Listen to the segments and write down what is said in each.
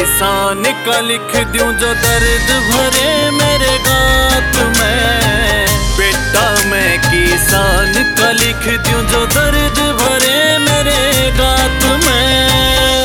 किसान का लिख दूं जो दर्द भरे मेरे गात में। बेटा मैं किसान का लिख दूं जो दर्द भरे मेरे गात में।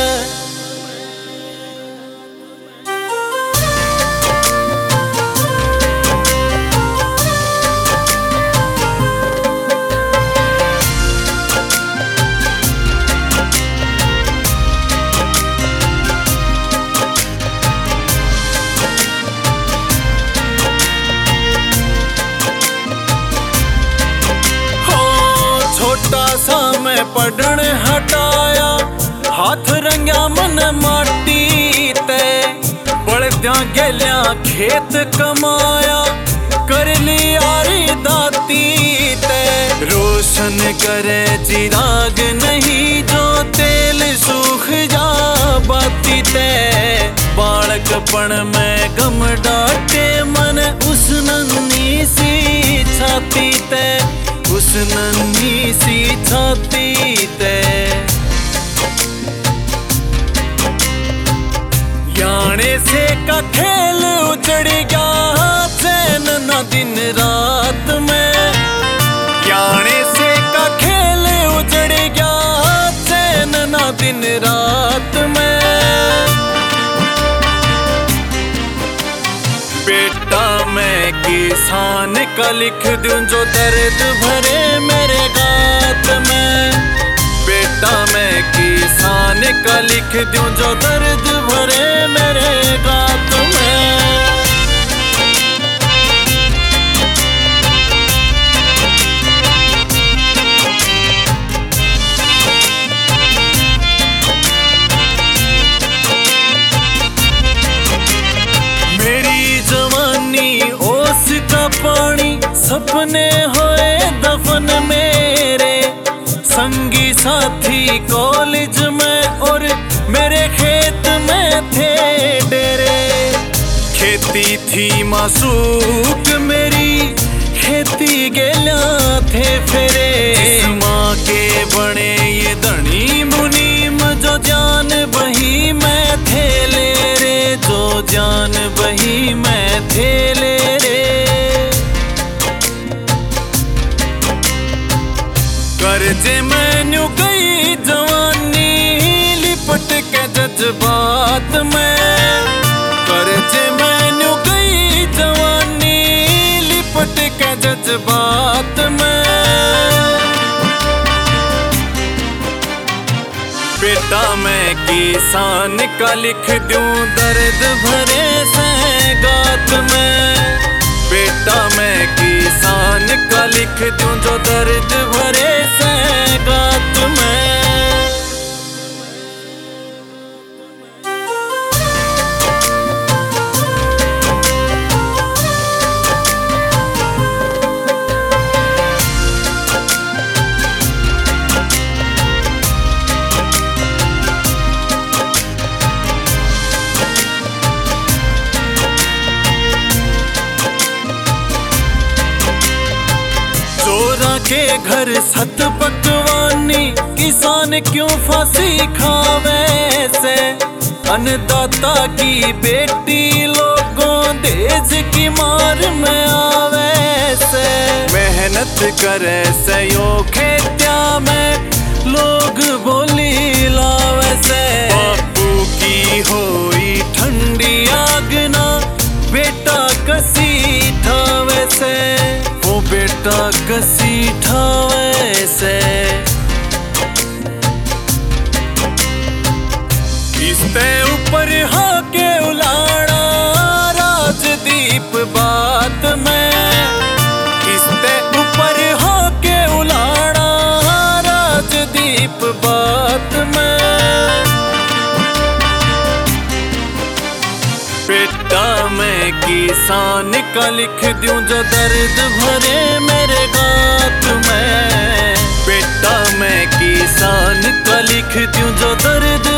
छोटा सा मैं पढ़न हटाया, हाथ रंग्या मन माटी ते। बड़द्या गेल्या खेत कमाया, कर ली यारी दाती ते। रोशन करे चिराग नहीं जो तेल सूख जा बाती ते। बालकपन में गम डाटे मन उस नन्ही सी छाती ते, उस नन्ही सी छाती ते। याने से का खेल उजड़ गया चैन न दिन रात में। याने से का खेल उजड़ गया चैन न दिन रात में। बेटा मैं किसान का लिख दूं जो दर्द भरे मेरे गात में। बेटा मैं किसान का लिख दूं जो दर्द भरे मेरे गात में। पानी सपने होए दफन मेरे, संगी साथी कॉलेज में और मेरे खेत में थे डेरे। खेती थी मासूक मेरी, खेती गेल्या थे फेरे। माँ के बने ये धनी मुनीम जो जान बही मैं थे ले रे, जो जान बही मैं थे ले रे। कर्जे मैन्यू गई जवानी लिपट के जज्बात में। कर्जे मैन्यू गई जवानी लिपट के जज्बात में। बेटा मैं किसान का लिख दूं दर्द भरे से गात में। बेटा मैं किसान का लिख दूं जो दर्द भरे से गात में। चोरा के घर सत पकवानी, किसान क्यों फांसी खावे से। अन्नदाता की बेटी लोगों देश की मार में आवे से। मेहनत करे से यो खेत्या में लोग बोली लावे से। बापू की होई ठंडी आग ना बेटा कसी ठावे से। वो बेटा कसी ठावे से। इसते ऊपर हाके उलाड़ा राजदीप बात में। इसते ऊपर हाके उलाड़ा राजदीप बात में। बेटा मैं किसान का लिख दूं जो दर्द भरे मेरे गात में। बेटा मैं किसान का लिख दूं जो दर्द